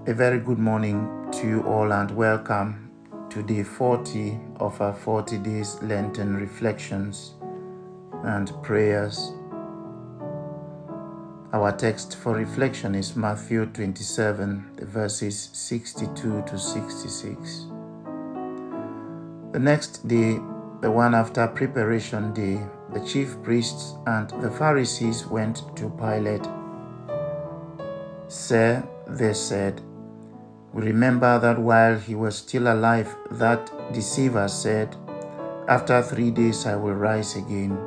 A very good morning to you all and welcome to day 40 of our 40 days Lenten reflections and prayers. Our text for reflection is Matthew 27, the verses 62 to 66. The next day, the one after preparation day, the chief priests and the Pharisees went to Pilate. "Sir," they said, "we remember that while he was still alive, that deceiver said, 'After 3 days I will rise again.'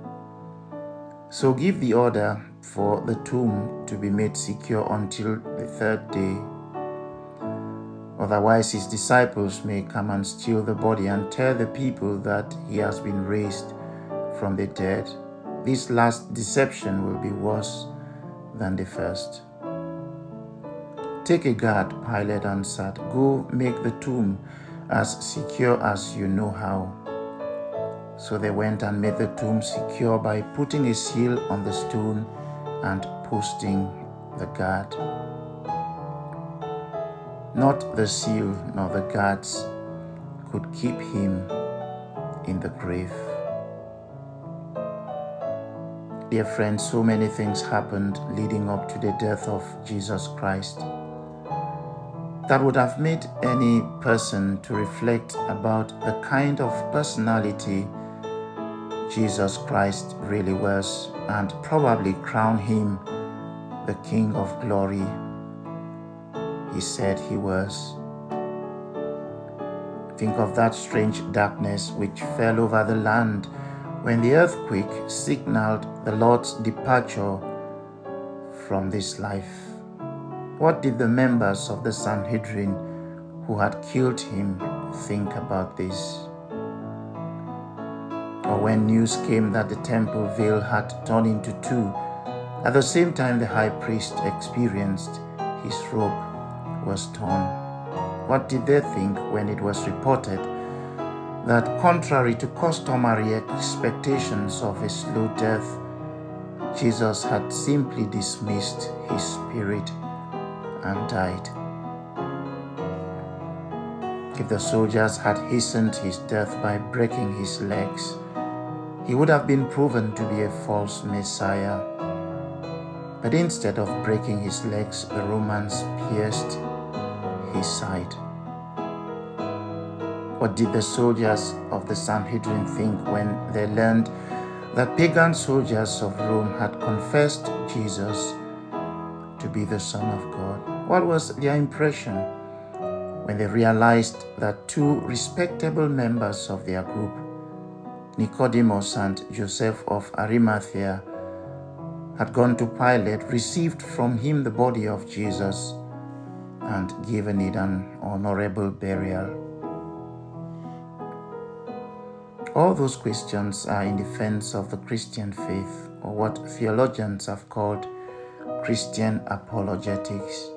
So give the order for the tomb to be made secure until the 3rd day. Otherwise his disciples may come and steal the body and tell the people that he has been raised from the dead. This last deception will be worse than the first." "Take a guard," Pilate answered. "Go make the tomb as secure as you know how." So they went and made the tomb secure by putting a seal on the stone and posting the guard. Not the seal nor the guards could keep him in the grave. Dear friends, so many things happened leading up to the death of Jesus Christ that would have made any person to reflect about the kind of personality Jesus Christ really was and probably crown him the King of Glory he said he was. Think of that strange darkness which fell over the land when the earthquake signaled the Lord's departure from this life. What did the members of the Sanhedrin who had killed him think about this? Or when news came that the temple veil had torn into two, at the same time the high priest experienced his robe was torn. What did they think when it was reported that, contrary to customary expectations of a slow death, Jesus had simply dismissed his spirit and died? If the soldiers had hastened his death by breaking his legs, he would have been proven to be a false Messiah. But instead of breaking his legs, the Romans pierced his side. What did the soldiers of the Sanhedrin think when they learned that pagan soldiers of Rome had confessed Jesus to be the Son of God? What was their impression when they realized that two respectable members of their group, Nicodemus and Joseph of Arimathea, had gone to Pilate, received from him the body of Jesus, and given it an honorable burial? All those questions are in defense of the Christian faith, or what theologians have called Christian apologetics.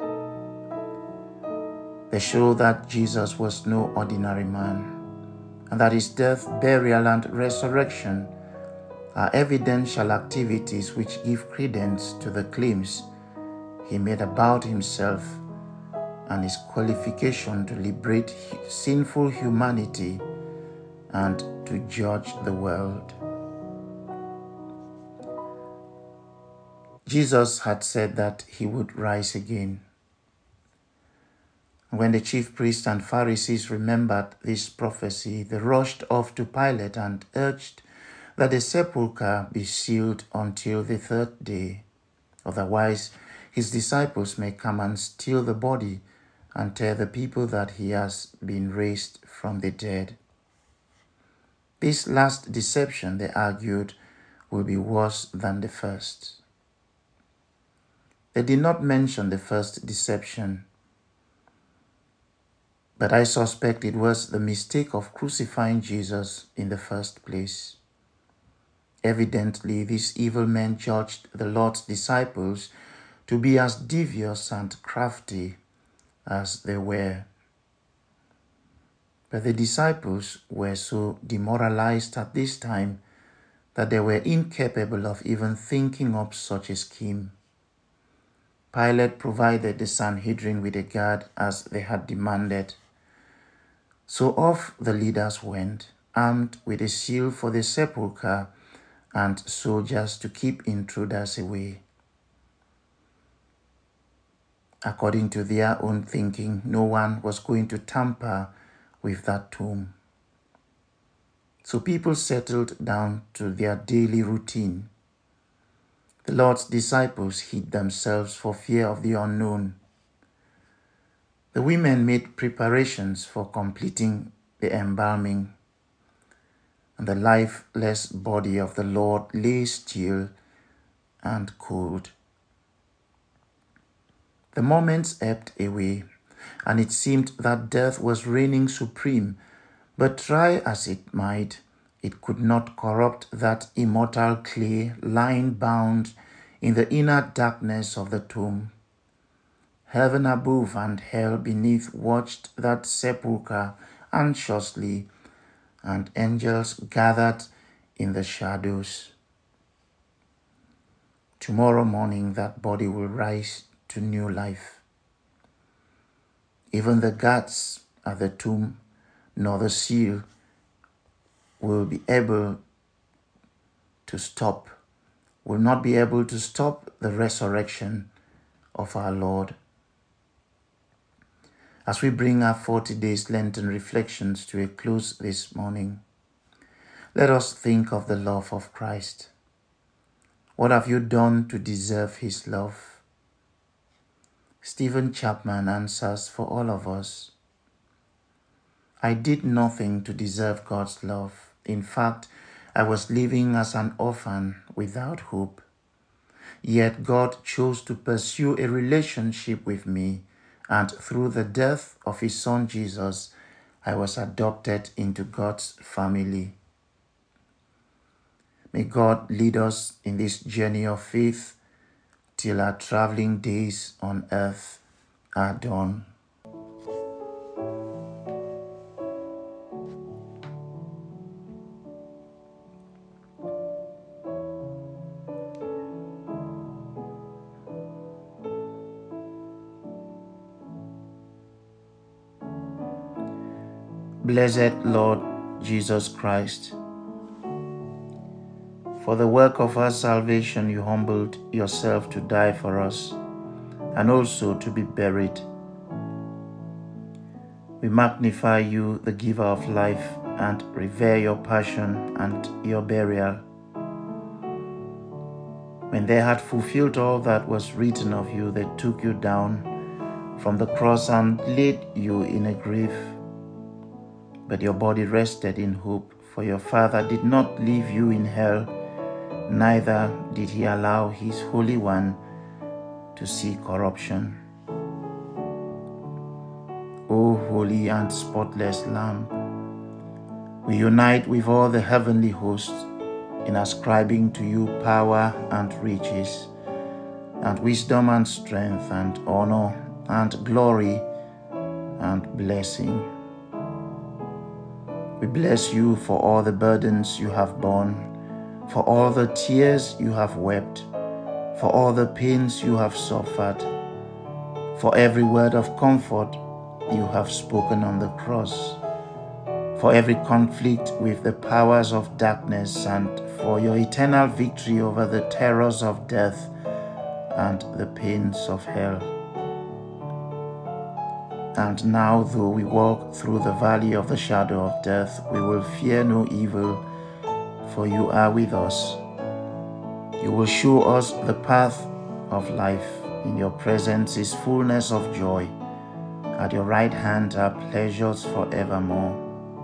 They show that Jesus was no ordinary man, and that his death, burial, and resurrection are evidential activities which give credence to the claims he made about himself and his qualification to liberate sinful humanity and to judge the world. Jesus had said that he would rise again. When the chief priests and Pharisees remembered this prophecy, they rushed off to Pilate and urged that the sepulchre be sealed until the 3rd day. Otherwise, his disciples may come and steal the body and tell the people that he has been raised from the dead. This last deception, they argued, will be worse than the first. They did not mention the first deception, but I suspect it was the mistake of crucifying Jesus in the first place. Evidently, these evil men judged the Lord's disciples to be as devious and crafty as they were. But the disciples were so demoralized at this time that they were incapable of even thinking up such a scheme. Pilate provided the Sanhedrin with a guard as they had demanded. So off the leaders went, armed with a seal for the sepulchre and soldiers to keep intruders away. According to their own thinking, no one was going to tamper with that tomb. So people settled down to their daily routine. The Lord's disciples hid themselves for fear of the unknown. The women made preparations for completing the embalming, and the lifeless body of the Lord lay still and cold. The moments ebbed away, and it seemed that death was reigning supreme, but try as it might, it could not corrupt that immortal clay lying bound in the inner darkness of the tomb. Heaven above and hell beneath watched that sepulchre anxiously, and angels gathered in the shadows. Tomorrow morning that body will rise to new life. Even the guards at the tomb nor the seal will not be able to stop the resurrection of our Lord. As we bring our 40 days Lenten reflections to a close this morning, let us think of the love of Christ. What have you done to deserve his love? Stephen Chapman answers for all of us. I did nothing to deserve God's love. In fact, I was living as an orphan without hope. Yet God chose to pursue a relationship with me, and through the death of his Son Jesus, I was adopted into God's family. May God lead us in this journey of faith till our traveling days on earth are done. Blessed Lord Jesus Christ, for the work of our salvation you humbled yourself to die for us and also to be buried. We magnify you, the giver of life, and revere your passion and your burial. When they had fulfilled all that was written of you, they took you down from the cross and laid you in a grave. But your body rested in hope, for your Father did not leave you in hell, neither did he allow his Holy One to see corruption. O holy and spotless Lamb, we unite with all the heavenly hosts in ascribing to you power and riches, and wisdom and strength and honor and glory and blessing. We bless you for all the burdens you have borne, for all the tears you have wept, for all the pains you have suffered, for every word of comfort you have spoken on the cross, for every conflict with the powers of darkness, and for your eternal victory over the terrors of death and the pains of hell. And now, though we walk through the valley of the shadow of death, we will fear no evil, for you are with us. You will show us the path of life. In your presence is fullness of joy. At your right hand are pleasures forevermore.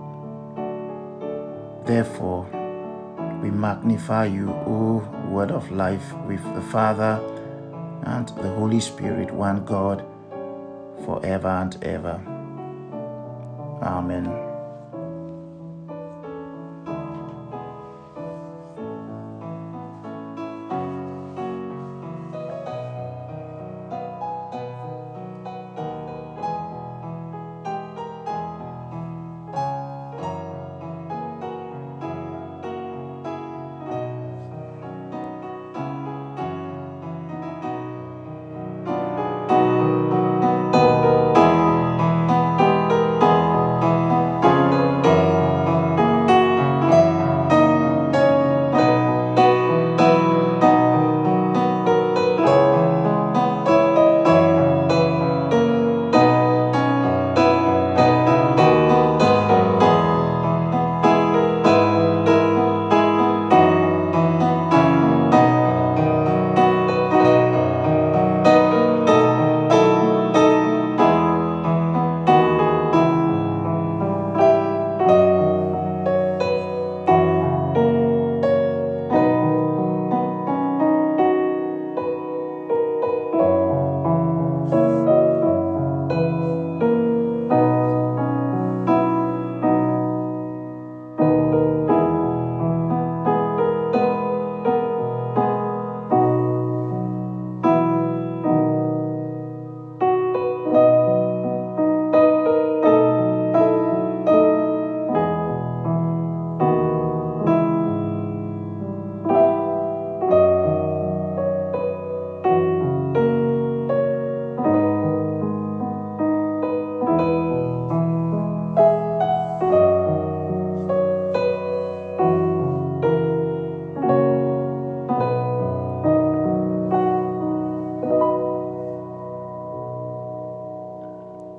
Therefore, we magnify you, O Word of life, with the Father and the Holy Spirit, one God, forever and ever. Amen.